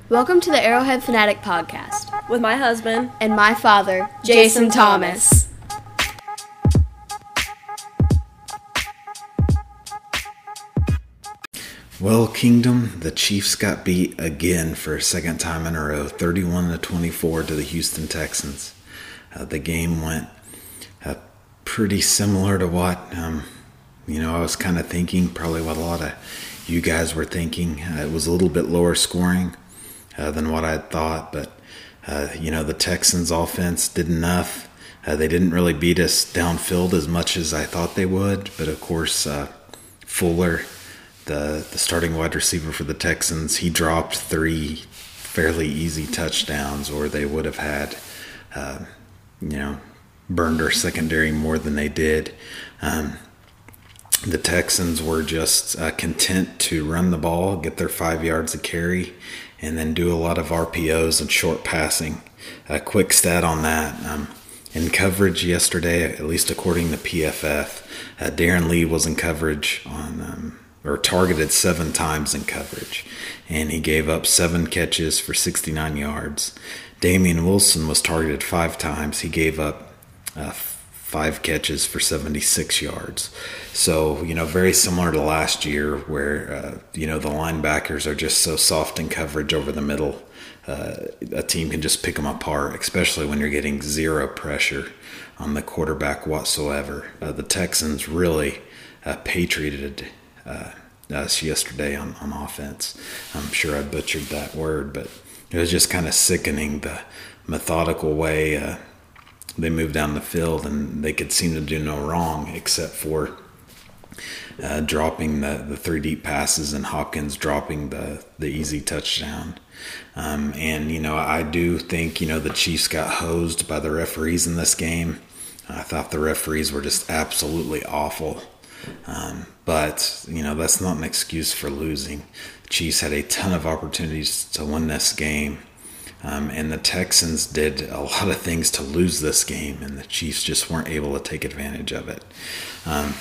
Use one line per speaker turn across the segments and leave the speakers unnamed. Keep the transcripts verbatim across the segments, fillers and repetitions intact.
Welcome to the Arrowhead Fanatic Podcast
with my husband
and my father, Jason, Jason Thomas. Thomas.
Well, Kingdom, the Chiefs got beat again for a second time in a row, thirty-one to twenty-four to the Houston Texans. Uh, the game went uh, pretty similar to what, um, you know, I was kind of thinking, probably what a lot of you guys were thinking. Uh, it was a little bit lower scoring uh, than what I had thought, but, uh, you know, the Texans offense did enough. Uh, they didn't really beat us downfield as much as I thought they would, but of course, uh, Fuller, the, the starting wide receiver for the Texans, he dropped three fairly easy touchdowns, or they would have had, uh, you know, burned our secondary more than they did. Um, the Texans were just uh, content to run the ball, get their five yards of carry, and then do a lot of R P Os and short passing. A quick stat on that. Um, in coverage yesterday, at least according to P F F, uh, Darren Lee was in coverage on, um, or targeted seven times in coverage, and he gave up seven catches for sixty-nine yards. Damian Wilson was targeted five times. He gave up uh, five catches for seventy-six yards. So, you know, very similar to last year where, uh, you know, the linebackers are just so soft in coverage over the middle. Uh, a team can just pick them apart, especially when you're getting zero pressure on the quarterback whatsoever. Uh, the Texans really uh, patrioted uh, us yesterday on, on offense. I'm sure I butchered that word, but it was just kind of sickening, the methodical way uh, they moved down the field, and they could seem to do no wrong except for uh, dropping the, the three deep passes and Hopkins dropping the, the easy touchdown. Um, and, you know, I do think, you know, the Chiefs got hosed by the referees in this game. I thought the referees were just absolutely awful. Um, but, you know, that's not an excuse for losing. The Chiefs had a ton of opportunities to win this game. Um, and the Texans did a lot of things to lose this game, and the Chiefs just weren't able to take advantage of it. Um,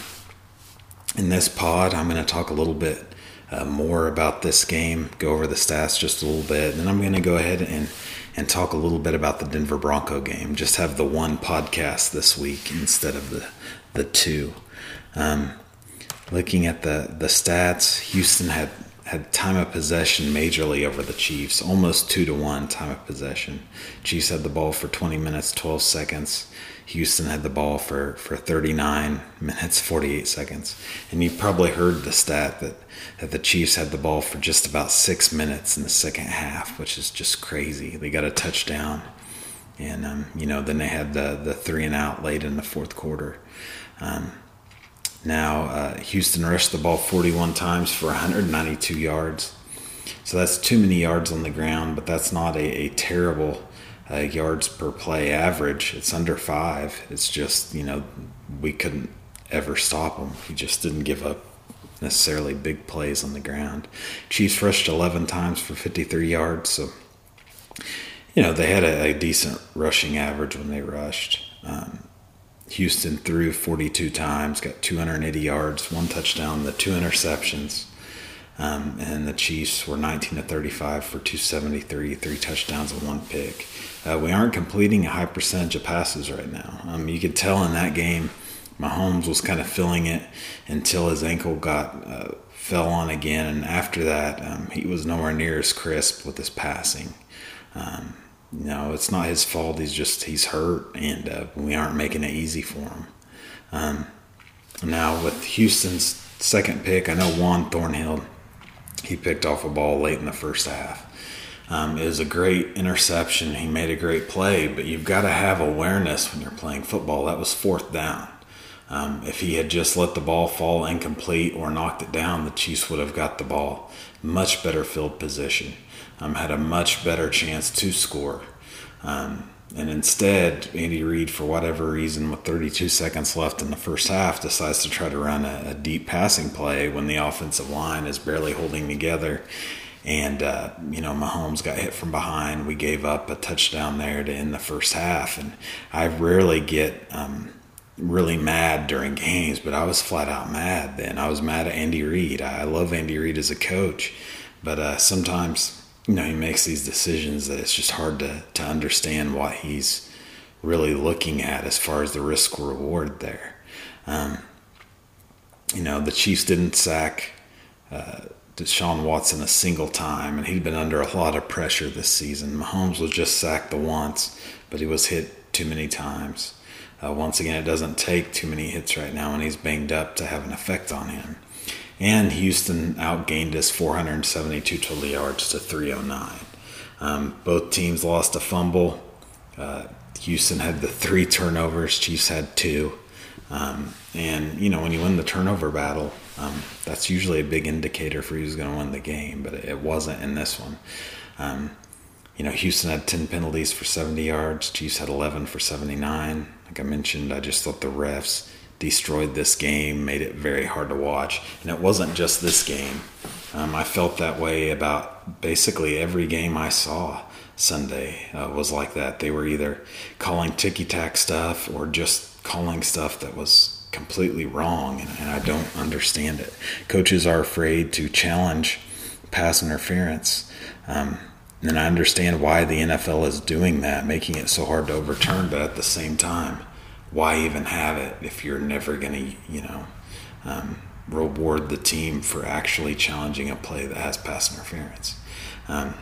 in this pod, I'm going to talk a little bit uh, more about this game, go over the stats just a little bit, and then I'm going to go ahead and, and talk a little bit about the Denver Bronco game. Just have the one podcast this week instead of the, the two. Um, looking at the, the stats, Houston had had time of possession majorly over the Chiefs, almost two to one time of possession. Chiefs had the ball for twenty minutes, twelve seconds. Houston had the ball for, for thirty-nine minutes, forty-eight seconds. And you've probably heard the stat that, that the Chiefs had the ball for just about six minutes in the second half, which is just crazy. They got a touchdown, and, um, you know, then they had the, the three and out late in the fourth quarter. Um, Now, uh, Houston rushed the ball forty-one times for one hundred ninety-two yards. So that's too many yards on the ground, but that's not a, a terrible uh, yards per play average. It's under five. It's just, you know, we couldn't ever stop them. We just didn't give up necessarily big plays on the ground. Chiefs rushed eleven times for fifty-three yards. So, you know, they had a, a decent rushing average when they rushed. Um, Houston threw forty-two times, got two hundred eighty yards, one touchdown, the two interceptions. Um, and the Chiefs were nineteen to thirty-five for two seventy-three, three touchdowns and one pick. Uh, we aren't completing a high percentage of passes right now. Um, you could tell in that game, Mahomes was kind of filling it until his ankle got uh, fell on again. And after that, um, he was nowhere near as crisp with his passing. Um, No, it's not his fault. He's just, he's hurt, and uh, we aren't making it easy for him. Um, now, with Houston's second pick, I know Juan Thornhill, he picked off a ball late in the first half. Um, it was a great interception. He made a great play, but you've got to have awareness when you're playing football. That was fourth down. Um, if he had just let the ball fall incomplete or knocked it down, the Chiefs would have got the ball. Much better field position. Um, had a much better chance to score. Um, and instead, Andy Reid, for whatever reason, with thirty-two seconds left in the first half, decides to try to run a, a deep passing play when the offensive line is barely holding together. And, uh, you know, Mahomes got hit from behind. We gave up a touchdown there to end the first half. And I rarely get um, really mad during games, but I was flat out mad then. I was mad at Andy Reid. I love Andy Reid as a coach. But uh, sometimes you know, he makes these decisions that it's just hard to, to understand what he's really looking at as far as the risk reward there. Um, you know, the Chiefs didn't sack uh, Deshaun Watson a single time, and he'd been under a lot of pressure this season. Mahomes was just sacked the once, but he was hit too many times. Uh, once again, it doesn't take too many hits right now when he's banged up to have an effect on him. And Houston outgained us four hundred seventy-two total yards to three oh nine. Um, both teams lost a fumble. Uh, Houston had the three turnovers. Chiefs had two. Um, and, you know, when you win the turnover battle, um, that's usually a big indicator for who's going to win the game, but it wasn't in this one. Um, you know, Houston had ten penalties for seventy yards. Chiefs had eleven for seventy-nine. Like I mentioned, I just thought the refs destroyed this game, made it very hard to watch. And it wasn't just this game. Um, I felt that way about basically every game I saw Sunday uh, was like that. They were either calling ticky-tack stuff or just calling stuff that was completely wrong, and, and I don't understand it. Coaches are afraid to challenge pass interference, um, and I understand why the N F L is doing that, making it so hard to overturn, but at the same time, why even have it if you're never going to, you know, um, reward the team for actually challenging a play that has pass interference? Um,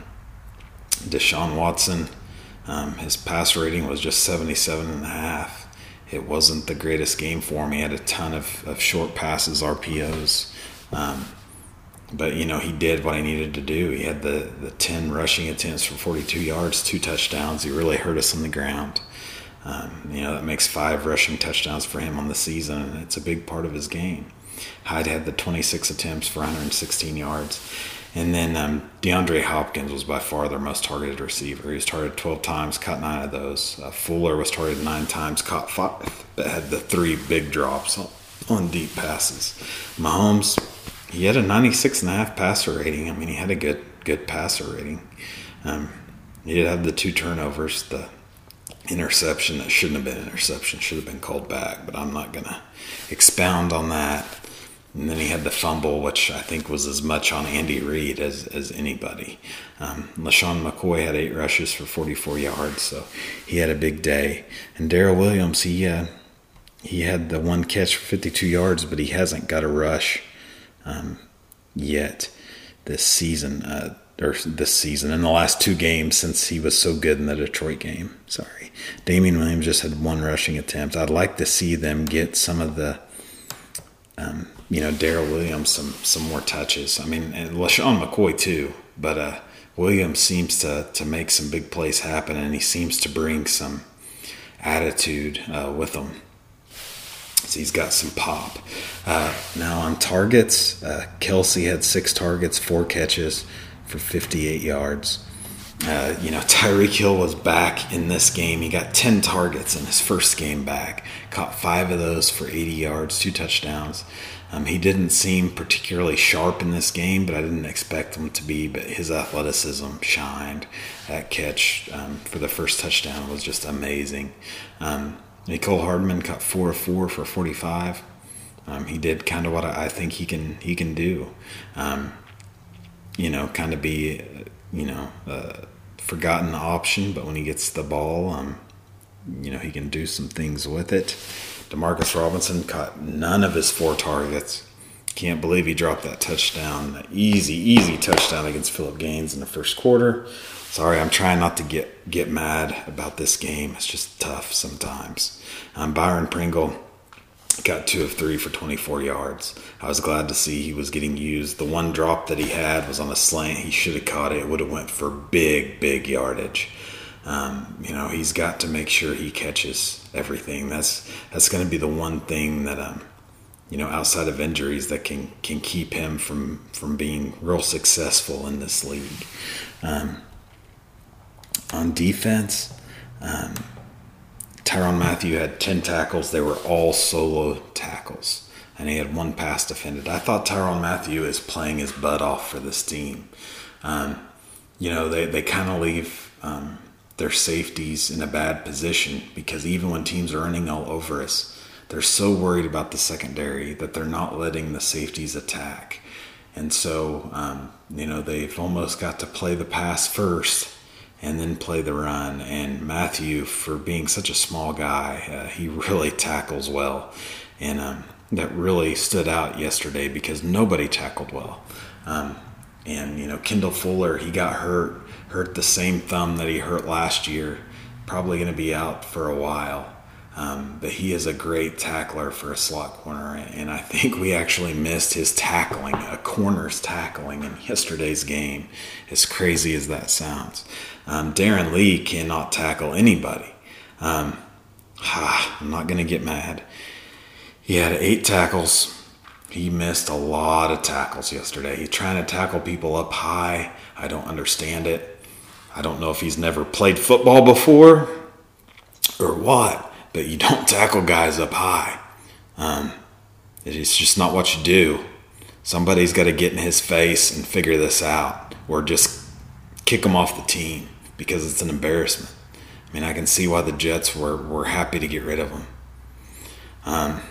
Deshaun Watson, um, his pass rating was just seventy-seven and a half. It wasn't the greatest game for him. He had a ton of, of short passes, R P Os. Um, but, you know, he did what he needed to do. He had the, the ten rushing attempts for forty-two yards, two touchdowns. He really hurt us on the ground. Um, you know, that makes five rushing touchdowns for him on the season, and it's a big part of his game. Hyde had the twenty-six attempts for one hundred sixteen yards. And then um, DeAndre Hopkins was by far their most targeted receiver. He was targeted twelve times, caught nine of those. Uh, Fuller was targeted nine times, caught five, but had the three big drops on, on deep passes. Mahomes, he had a ninety-six and a half passer rating. I mean, he had a good good passer rating. Um, he did have the two turnovers, the interception that shouldn't have been interception, should have been called back, but I'm not going to expound on that. And then he had the fumble, which I think was as much on Andy Reid as, as anybody. Um, LaShawn McCoy had eight rushes for forty-four yards, so he had a big day. And Darrell Williams, he uh, he had the one catch for fifty-two yards, but he hasn't got a rush um, yet this season, uh, or this season, in the last two games since he was so good in the Detroit game. Sorry. Damian Williams just had one rushing attempt. I'd like to see them get some of the Um, you know, Darrell Williams some some more touches. I mean, and LaShawn McCoy too, but uh, Williams seems to to make some big plays happen, and he seems to bring some attitude uh, with him. So he's got some pop. Uh, now on targets, uh, Kelsey had six targets, four catches for fifty-eight yards. Uh, you know, Tyreek Hill was back in this game. He got ten targets in his first game back. Caught five of those for eighty yards, two touchdowns. Um, he didn't seem particularly sharp in this game, but I didn't expect him to be. But his athleticism shined. That catch um, for the first touchdown was just amazing. Um, Nicole Hardman caught four of four for forty-five. Um, he did kind of what I, I think he can he can do. Um, you know, kind of be, you know, a forgotten option, but when he gets the ball, um, you know, he can do some things with it. Demarcus Robinson caught none of his four targets. Can't believe he dropped that touchdown, that easy, easy touchdown against Phillip Gaines in the first quarter. Sorry, I'm trying not to get, get mad about this game. It's just tough sometimes. Um, Byron Pringle got two of three for twenty-four yards. I was glad to see he was getting used. The one drop that he had was on a slant. He should have caught it. It would have went for big, big yardage. Um, you know, he's got to make sure he catches everything. That's that's going to be the one thing that, um, you know, outside of injuries that can can keep him from, from being real successful in this league. Um, on defense, um, Tyrann Mathieu had ten tackles. They were all solo tackles, and he had one pass defended. I thought Tyrann Mathieu is playing his butt off for this team. Um, you know, they, they kind of leave um, their safeties in a bad position, because even when teams are running all over us, they're so worried about the secondary that they're not letting the safeties attack. And so, um, you know, they've almost got to play the pass first and then play the run. And Matthew, for being such a small guy, uh, he really tackles well. And um, that really stood out yesterday because nobody tackled well. Um, and, you know, Kendall Fuller, he got hurt, hurt the same thumb that he hurt last year, probably going to be out for a while. Um, but he is a great tackler for a slot corner, and I think we actually missed his tackling, a corner's tackling in yesterday's game, as crazy as that sounds. Um, Darren Lee cannot tackle anybody. Um, ah, I'm not going to get mad. He had eight tackles. He missed a lot of tackles yesterday. He's trying to tackle people up high. I don't understand it. I don't know if he's never played football before or what. But you don't tackle guys up high. Um, it's just not what you do. Somebody's got to get in his face and figure this out, or just kick him off the team because it's an embarrassment. I mean, I can see why the Jets were, were happy to get rid of him. Um,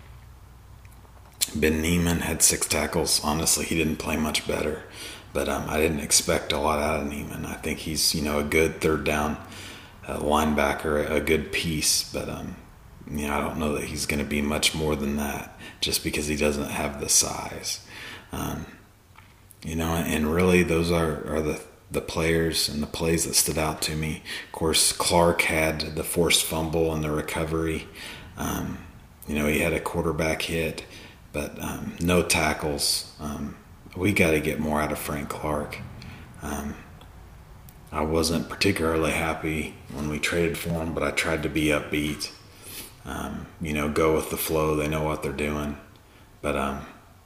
Ben Neiman had six tackles. Honestly, he didn't play much better, but um, I didn't expect a lot out of Neiman. I think he's, you know, a good third down a linebacker, a good piece, but um, you know, I don't know that he's going to be much more than that, just because he doesn't have the size. Um, you know, and really, those are, are the the players and the plays that stood out to me. Of course, Clark had the forced fumble and the recovery. Um, you know, he had a quarterback hit, but um, no tackles. Um, we got to get more out of Frank Clark. Um, I wasn't particularly happy when we traded for him, but I tried to be upbeat. Um, you know, go with the flow. They know what they're doing, but um,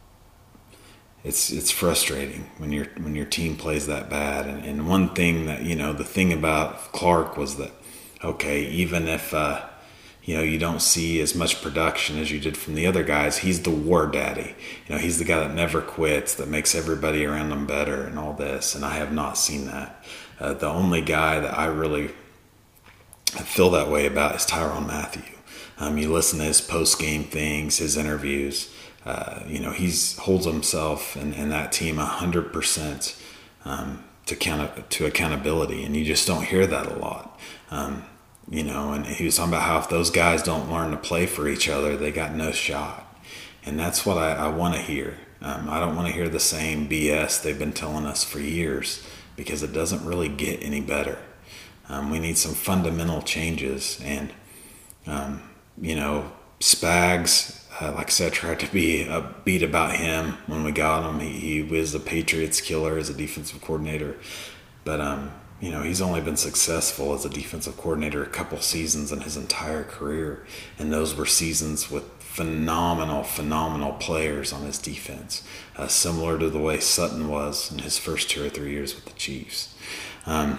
it's it's frustrating when your when your team plays that bad. And, and one thing that, you know, the thing about Clark was that, okay, even if uh, you know, you don't see as much production as you did from the other guys, he's the war daddy. You know, he's the guy that never quits, that makes everybody around him better, and all this. And I have not seen that. Uh, the only guy that I really feel that way about is Tyrann Mathieu. Um, you listen to his post-game things, his interviews. Uh, you know, he holds himself and, and that team one hundred percent um, to, count, to accountability, and you just don't hear that a lot. Um, you know, and he was talking about how if those guys don't learn to play for each other, they got no shot. And that's what I, I want to hear. Um, I don't want to hear the same B S they've been telling us for years, because it doesn't really get any better. Um, we need some fundamental changes. And, um, you know, Spags, uh, like I said, tried to be upbeat about him when we got him. He, he was the Patriots killer as a defensive coordinator. But, um, you know, he's only been successful as a defensive coordinator a couple seasons in his entire career. And those were seasons with phenomenal, phenomenal players on his defense, uh, similar to the way Sutton was in his first two or three years with the Chiefs. Um,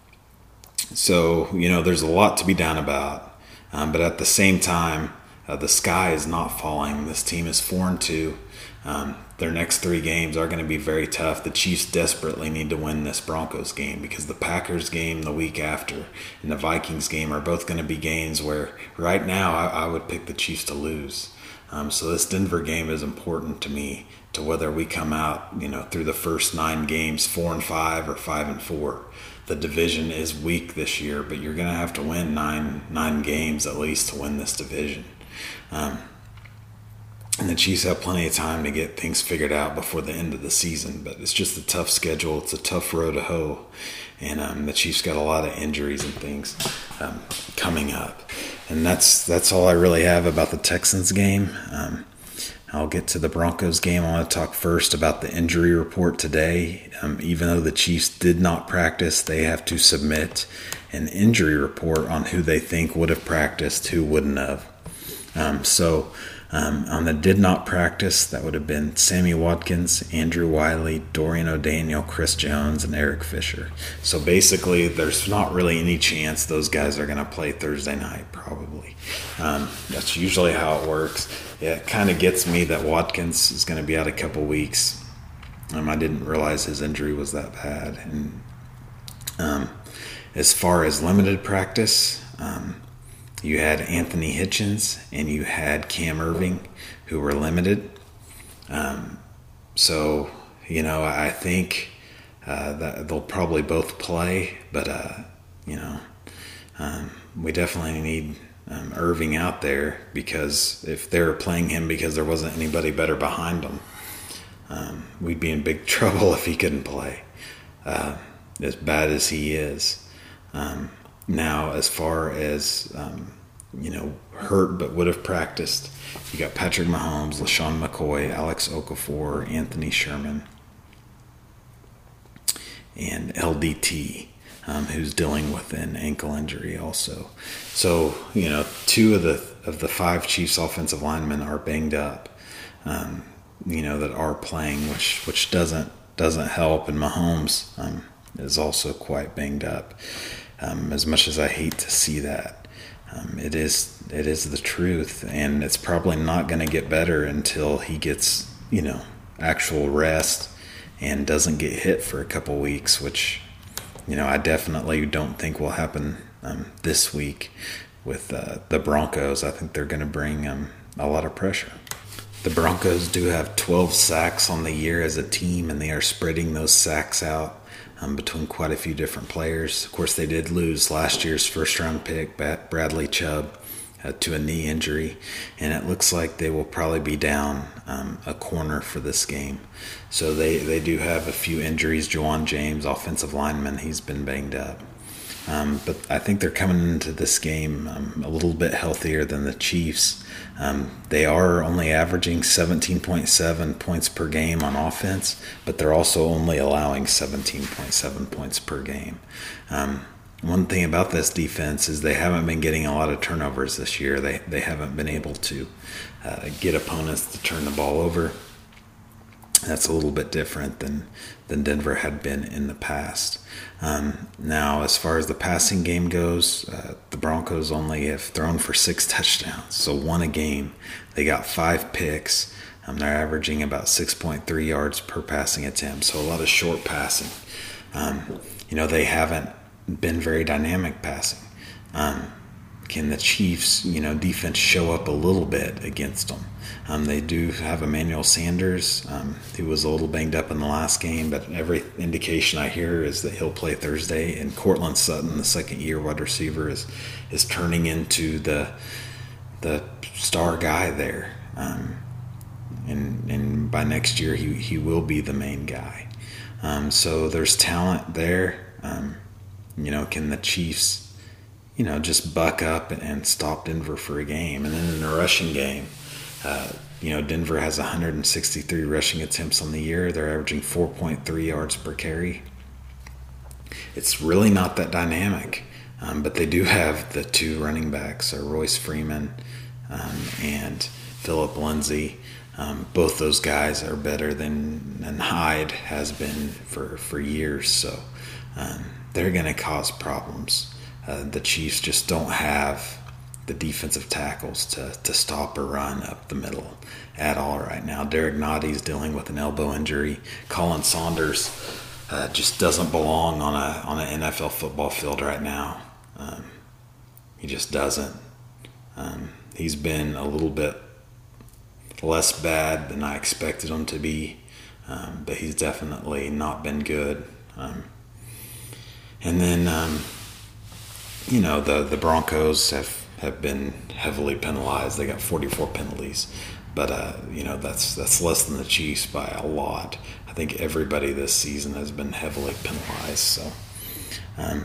so, you know, there's a lot to be down about, um, but at the same time, uh, the sky is not falling. This team is four and two. Um, their next three games are going to be very tough. The Chiefs desperately need to win this Broncos game, because the Packers game the week after and the Vikings game are both going to be games where right now I, I would pick the Chiefs to lose. Um, so this Denver game is important to me, to whether we come out, you know, through the first nine games four and five or five and four. The division is weak this year, but you're going to have to win nine nine games at least to win this division. Um, And the Chiefs have plenty of time to get things figured out before the end of the season. But it's just a tough schedule. It's a tough road to hoe. And um, the Chiefs got a lot of injuries and things um, coming up. And that's that's all I really have about the Texans game. Um, I'll get to the Broncos game. I want to talk first about the injury report today. Um, even though the Chiefs did not practice, they have to submit an injury report on who they think would have practiced, who wouldn't have. Um, so... Um, on the did not practice, that would have been Sammy Watkins, Andrew Wiley, Dorian O'Daniel, Chris Jones, and Eric Fisher. So basically, there's not really any chance those guys are going to play Thursday night, probably. Um, that's usually how it works. Yeah, it kind of gets me that Watkins is going to be out a couple weeks. Um, I didn't realize his injury was that bad. And um, as far as limited practice, um, you had Anthony Hitchens and you had Cam Irving, who were limited. Um, so, you know, I think uh, that they'll probably both play, but, uh, you know, um, we definitely need um, Irving out there, because if they were playing him because there wasn't anybody better behind him, um, we'd be in big trouble if he couldn't play, uh, as bad as he is. Um, now, as far as, um, you know, hurt but would have practiced, you got Patrick Mahomes, LaShawn McCoy, Alex Okafor, Anthony Sherman, and L D T, um, who's dealing with an ankle injury also. So, you know, two of the of the five Chiefs offensive linemen are banged up, um, you know, that are playing, which which doesn't doesn't help. And Mahomes um, is also quite banged up. Um, as much as I hate to see that, um, it is it is the truth, and it's probably not going to get better until he gets, you know, actual rest and doesn't get hit for a couple weeks, which, you know, I definitely don't think will happen um, this week with uh, the Broncos. I think they're going to bring um, a lot of pressure. The Broncos do have twelve sacks on the year as a team, and they are spreading those sacks out Um, between quite a few different players. Of course, they did lose last year's first-round pick, Bradley Chubb, uh, to a knee injury, and it looks like they will probably be down um, a corner for this game. So they, they do have a few injuries. Juwan James, offensive lineman, he's been banged up. Um, but I think they're coming into this game um, a little bit healthier than the Chiefs. Um, they are only averaging seventeen point seven points per game on offense, but they're also only allowing seventeen point seven points per game. Um, one thing about this defense is they haven't been getting a lot of turnovers this year. They they haven't been able to uh, get opponents to turn the ball over. That's a little bit different than, than Denver had been in the past. Um, now, as far as the passing game goes, uh, the Broncos only have thrown for six touchdowns, so one a game. They got five picks. Um, they're averaging about six point three yards per passing attempt, so a lot of short passing. Um, you know, they haven't been very dynamic passing. Um, can the Chiefs, you know, defense show up a little bit against them? Um, they do have Emmanuel Sanders, um, who was a little banged up in the last game, but every indication I hear is that he'll play Thursday. And Cortland Sutton, the second-year wide receiver, is is turning into the the star guy there. Um, and and by next year, he he will be the main guy. Um, so there's talent there. Um, you know, can the Chiefs, you know, just buck up and stop Denver for a game? And then in the rushing game, Uh, you know, Denver has one hundred sixty-three rushing attempts on the year. They're averaging four point three yards per carry. It's really not that dynamic, um, but they do have the two running backs, uh, Royce Freeman um, and Phillip Lindsay. Um, both those guys are better than, than Hyde has been for, for years, so um, they're going to cause problems. Uh, the Chiefs just don't have the defensive tackles to, to stop or run up the middle at all right now. Derek Notty's dealing with an elbow injury. Colin Saunders uh, just doesn't belong on a on an N F L football field right now. Um, he just doesn't. Um, he's been a little bit less bad than I expected him to be, um, but he's definitely not been good. Um, and then, um, you know, the, the Broncos have have been heavily penalized. They got forty-four penalties, but uh, you know, that's that's less than the Chiefs by a lot. I think everybody this season has been heavily penalized. So, um,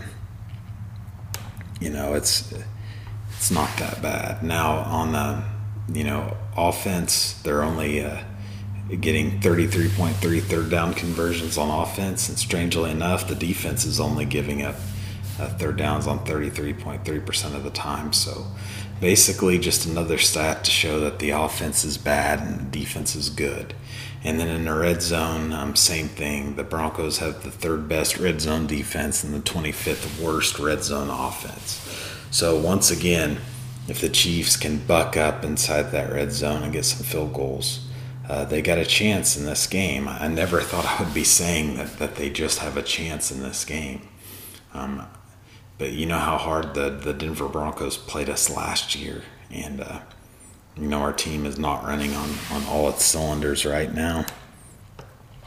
you know, it's it's not that bad. Now on the, you know, offense, they're only uh, getting thirty-three point three third down conversions on offense, and strangely enough, the defense is only giving up Uh, third downs on thirty-three point three percent of the time. So basically just another stat to show that the offense is bad and the defense is good. And then in the red zone, um, same thing. The Broncos have the third best red zone defense and the twenty-fifth worst red zone offense. So once again, if the Chiefs can buck up inside that red zone and get some field goals, uh, they got a chance in this game. I never thought I would be saying that, that they just have a chance in this game. Um, But you know how hard the, the Denver Broncos played us last year. And, uh, you know, our team is not running on, on all its cylinders right now.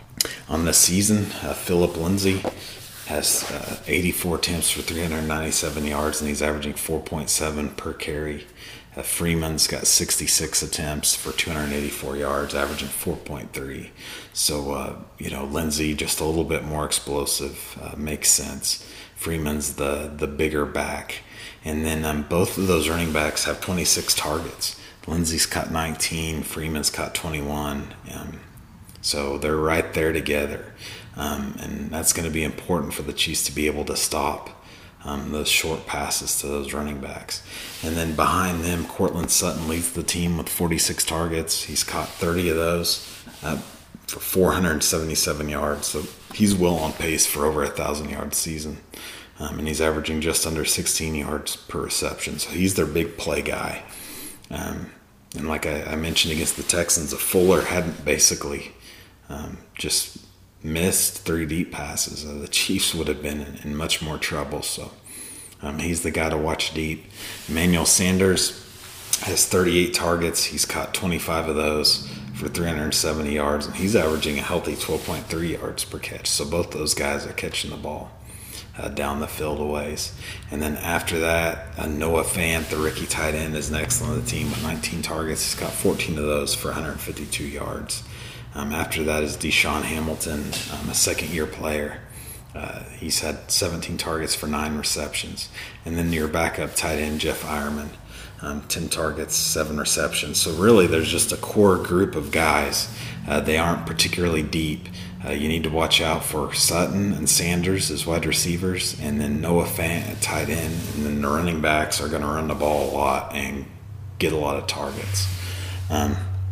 On the season, uh, Philip Lindsay has uh, eighty-four attempts for three hundred ninety-seven yards, and he's averaging four point seven per carry. Uh, Freeman's got sixty-six attempts for two hundred eighty-four yards, averaging four point three. So, uh, you know, Lindsay just a little bit more explosive, uh, makes sense. Freeman's the, the bigger back. And then um, both of those running backs have twenty-six targets. Lindsay's caught nineteen, Freeman's caught twenty-one. Um, so they're right there together. Um, and that's going to be important for the Chiefs to be able to stop um, those short passes to those running backs. And then behind them, Cortland Sutton leads the team with forty-six targets. He's caught thirty of those uh, for four hundred seventy-seven yards. So he's well on pace for over a one thousand yard season. Um, and he's averaging just under sixteen yards per reception. So he's their big play guy. Um, and like I, I mentioned against the Texans, if Fuller hadn't basically um, just missed three deep passes, uh, the Chiefs would have been in, in much more trouble. So um, he's the guy to watch deep. Emmanuel Sanders has thirty-eight targets. He's caught twenty-five of those for three hundred seventy yards, and he's averaging a healthy twelve point three yards per catch. So both those guys are catching the ball uh, down the field a ways. And then after that, uh, Noah Fant, the rookie tight end, is next on the team with nineteen targets. He's got fourteen of those for one hundred fifty-two yards. Um, after that is Deshaun Hamilton, um, a second-year player. Uh, he's had seventeen targets for nine receptions. And then your backup tight end, Jeff Ironman, um, ten targets, seven receptions. So really there's just a core group of guys. Uh, they aren't particularly deep. Uh, you need to watch out for Sutton and Sanders as wide receivers, and then Noah Fant at tight end. And then the running backs are going to run the ball a lot and get a lot of targets. Um,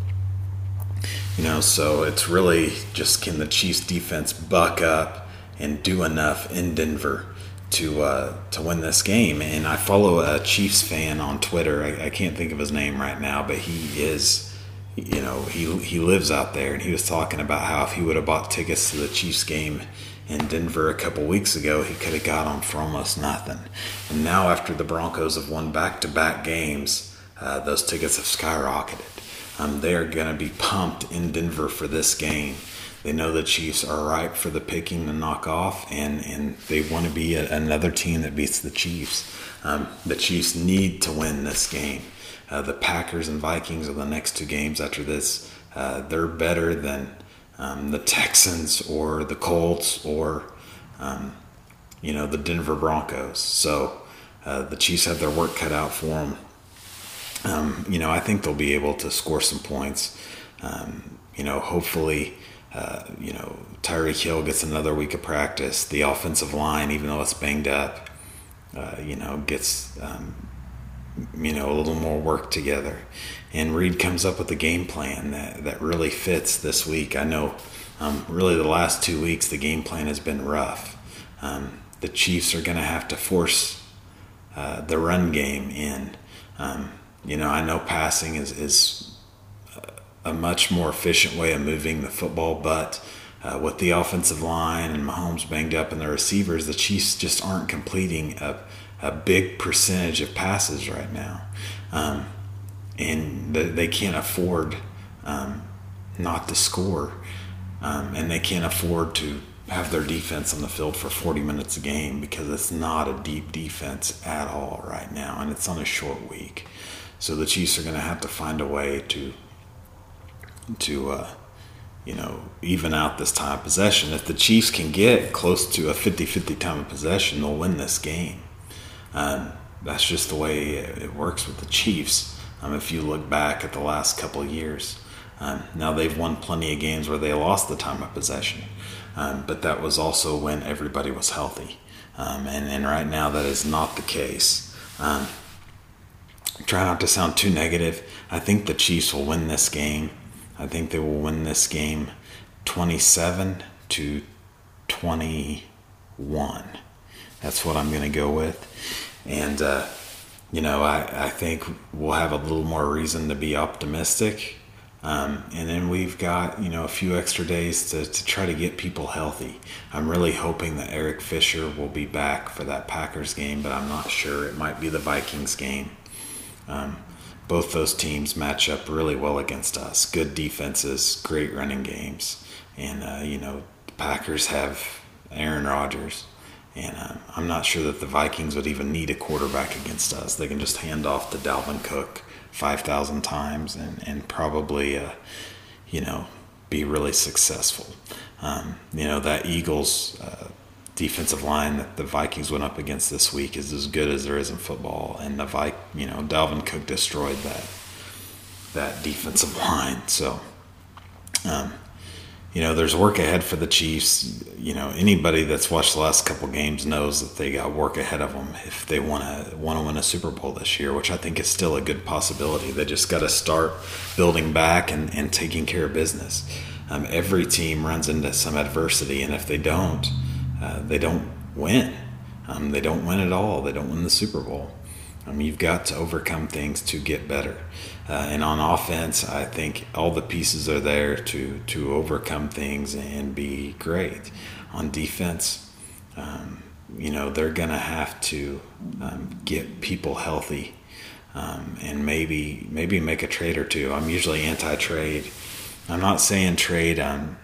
You know, so it's really just, can the Chiefs defense buck up and do enough in Denver to uh, to win this game? And I follow a Chiefs fan on Twitter. I, I can't think of his name right now, but he is, you know, he he lives out there, and he was talking about how if he would have bought tickets to the Chiefs game in Denver a couple weeks ago, he could have got them for almost nothing. And now after the Broncos have won back-to-back games, uh, those tickets have skyrocketed. Um, they are going to be pumped in Denver for this game. They know the Chiefs are ripe for the picking to knock off, and, and they want to be a, another team that beats the Chiefs. Um, the Chiefs need to win this game. Uh, the Packers and Vikings are the next two games after this. Uh, they're better than um, the Texans or the Colts or, um, you know, the Denver Broncos. So uh, the Chiefs have their work cut out for them. Um, you know, I think they'll be able to score some points. Um, you know, hopefully, uh, you know, Tyreek Hill gets another week of practice. The offensive line, even though it's banged up, uh, you know, gets, um, you know, a little more work together. And Reed comes up with a game plan that, that really fits this week. I know um, really the last two weeks the game plan has been rough. Um, the Chiefs are going to have to force uh, the run game in. Um, You know, I know passing is, is a much more efficient way of moving the football, but uh, with the offensive line and Mahomes banged up and the receivers, the Chiefs just aren't completing a, a big percentage of passes right now. Um, and the, they can't afford um, not to score, um, and they can't afford to have their defense on the field for forty minutes a game, because it's not a deep defense at all right now, and it's on a short week. So the Chiefs are going to have to find a way to, to uh, you know, even out this time of possession. If the Chiefs can get close to a fifty-fifty time of possession, they'll win this game. Um, that's just the way it works with the Chiefs. Um, if you look back at the last couple of years, um, now they've won plenty of games where they lost the time of possession, um, but that was also when everybody was healthy. Um, and, and right now that is not the case. Um, Try not to sound too negative. I think the Chiefs will win this game. I think they will win this game twenty-seven to twenty-one. That's what I'm going to go with. And, uh, you know, I, I think we'll have a little more reason to be optimistic. Um, and then we've got, you know, a few extra days to, to try to get people healthy. I'm really hoping that Eric Fisher will be back for that Packers game, but I'm not sure. It might be the Vikings game. Um, both those teams match up really well against us. Good defenses, great running games, and uh, you know, Packers have Aaron Rodgers. And um, I'm not sure that the Vikings would even need a quarterback against us. They can just hand off to Dalvin Cook five thousand times and, and probably, uh, you know, be really successful. Um, you know, that Eagles uh, defensive line that the Vikings went up against this week is as good as there is in football. And, the Vi- you know, Dalvin Cook destroyed that that defensive line. So, um, you know, there's work ahead for the Chiefs. You know, anybody that's watched the last couple games knows that they got work ahead of them if they want to want to win a Super Bowl this year, which I think is still a good possibility. They just got to start building back and, and taking care of business. Um, every team runs into some adversity, and if they don't, uh, they don't win. Um, they don't win at all. They don't win the Super Bowl. Um, you've got to overcome things to get better. Uh, and on offense, I think all the pieces are there to to overcome things and be great. On defense, um, you know, they're going to have to um, get people healthy um, and maybe maybe make a trade or two. I'm usually anti-trade. I'm not saying trade on,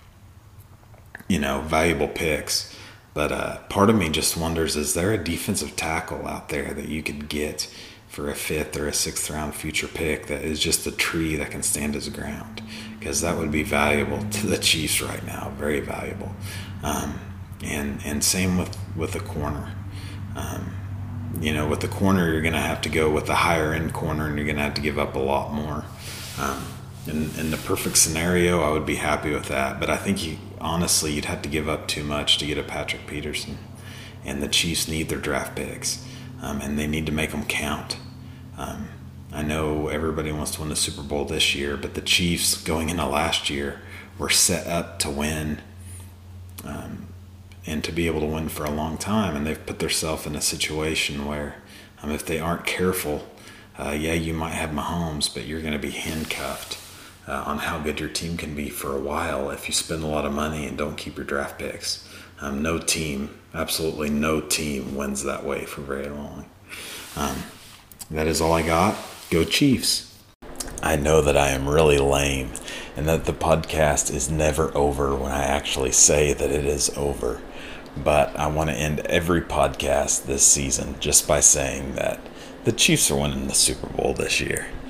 you know, valuable picks. But uh, part of me just wonders, is there a defensive tackle out there that you could get for a fifth or a sixth round future pick that is just a tree that can stand its ground? Because that would be valuable to the Chiefs right now, very valuable. Um, and and same with, with the corner. Um, you know, with the corner, you're going to have to go with the higher end corner, and you're going to have to give up a lot more. Um, in, in the perfect scenario, I would be happy with that. But I think you honestly, you'd have to give up too much to get a Patrick Peterson. And the Chiefs need their draft picks, um, and they need to make them count. Um, I know everybody wants to win the Super Bowl this year, but the Chiefs, going into last year, were set up to win um, and to be able to win for a long time. And they've put themselves in a situation where um, if they aren't careful, uh, yeah, you might have Mahomes, but you're going to be handcuffed Uh, on how good your team can be for a while if you spend a lot of money and don't keep your draft picks. Um, no team, absolutely no team wins that way for very long. Um, that is all I got. Go Chiefs. I know that I am really lame and that the podcast is never over when I actually say that it is over. But I want to end every podcast this season just by saying that the Chiefs are winning the Super Bowl this year.